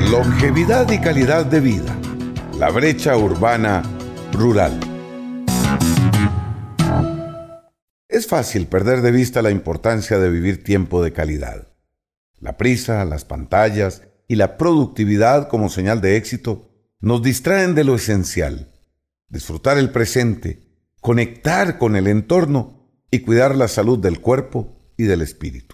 Longevidad y calidad de vida. La brecha urbana rural. Es fácil perder de vista la importancia de vivir tiempo de calidad. La prisa, las pantallas y la productividad como señal de éxito nos distraen de lo esencial: disfrutar el presente, conectar con el entorno y cuidar la salud del cuerpo y del espíritu.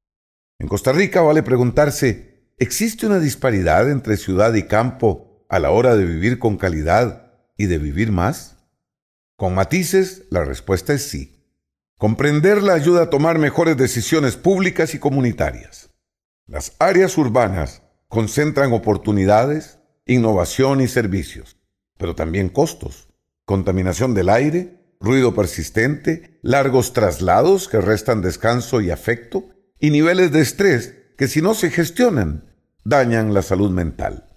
En Costa Rica vale preguntarse: ¿existe una disparidad entre ciudad y campo a la hora de vivir con calidad y de vivir más? Con matices, la respuesta es sí. Comprenderla ayuda a tomar mejores decisiones públicas y comunitarias. Las áreas urbanas concentran oportunidades, innovación y servicios, pero también costos: contaminación del aire, ruido persistente, largos traslados que restan descanso y afecto, y niveles de estrés que, si no se gestionan, dañan la salud mental.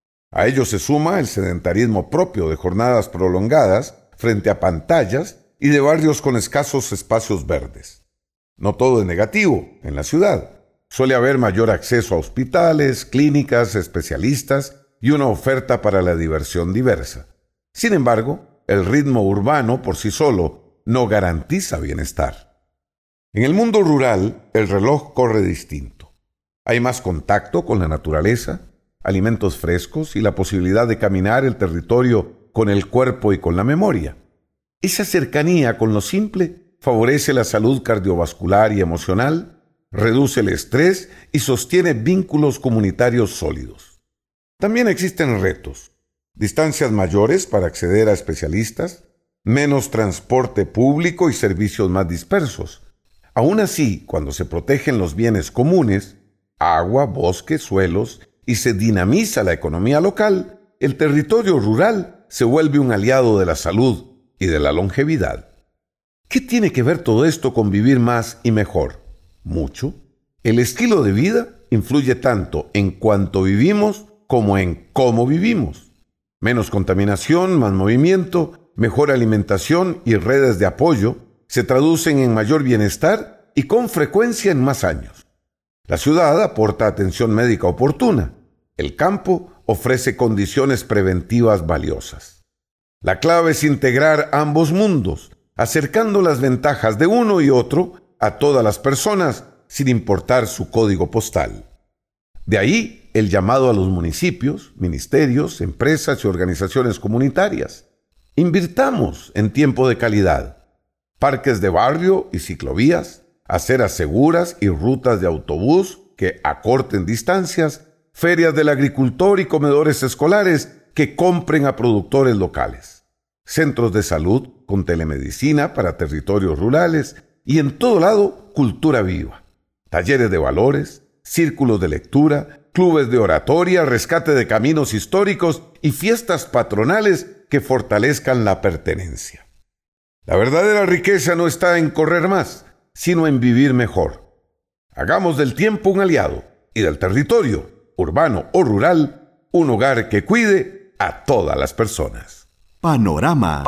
A ello se suma el sedentarismo propio de jornadas prolongadas frente a pantallas y de barrios con escasos espacios verdes. No todo es negativo en la ciudad. Suele haber mayor acceso a hospitales, clínicas, especialistas y una oferta para la diversión diversa. Sin embargo, el ritmo urbano por sí solo no garantiza bienestar. En el mundo rural, el reloj corre distinto. Hay más contacto con la naturaleza, alimentos frescos y la posibilidad de caminar el territorio con el cuerpo y con la memoria. Esa cercanía con lo simple favorece la salud cardiovascular y emocional, reduce el estrés y sostiene vínculos comunitarios sólidos. También existen retos: distancias mayores para acceder a especialistas, menos transporte público y servicios más dispersos. Aún así, cuando se protegen los bienes comunes, agua, bosques, suelos, y se dinamiza la economía local, el territorio rural se vuelve un aliado de la salud y de la longevidad. ¿Qué tiene que ver todo esto con vivir más y mejor? Mucho. El estilo de vida influye tanto en cuánto vivimos como en cómo vivimos. Menos contaminación, más movimiento, mejor alimentación y redes de apoyo se traducen en mayor bienestar y con frecuencia en más años. La ciudad aporta atención médica oportuna. El campo ofrece condiciones preventivas valiosas. La clave es integrar ambos mundos, acercando las ventajas de uno y otro a todas las personas, sin importar su código postal. De ahí el llamado a los municipios, ministerios, empresas y organizaciones comunitarias: invirtamos en tiempo de calidad. Parques de barrio y ciclovías, aceras seguras y rutas de autobús que acorten distancias, ferias del agricultor y comedores escolares que compren a productores locales, centros de salud con telemedicina para territorios rurales y en todo lado cultura viva, talleres de valores, círculos de lectura, clubes de oratoria, rescate de caminos históricos y fiestas patronales que fortalezcan la pertenencia. La verdadera riqueza no está en correr más, sino en vivir mejor. Hagamos del tiempo un aliado y del territorio, urbano o rural, un hogar que cuide a todas las personas. Panorama.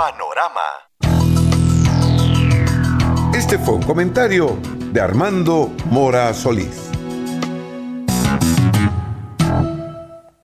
Este fue un comentario de Armando Mora Solís.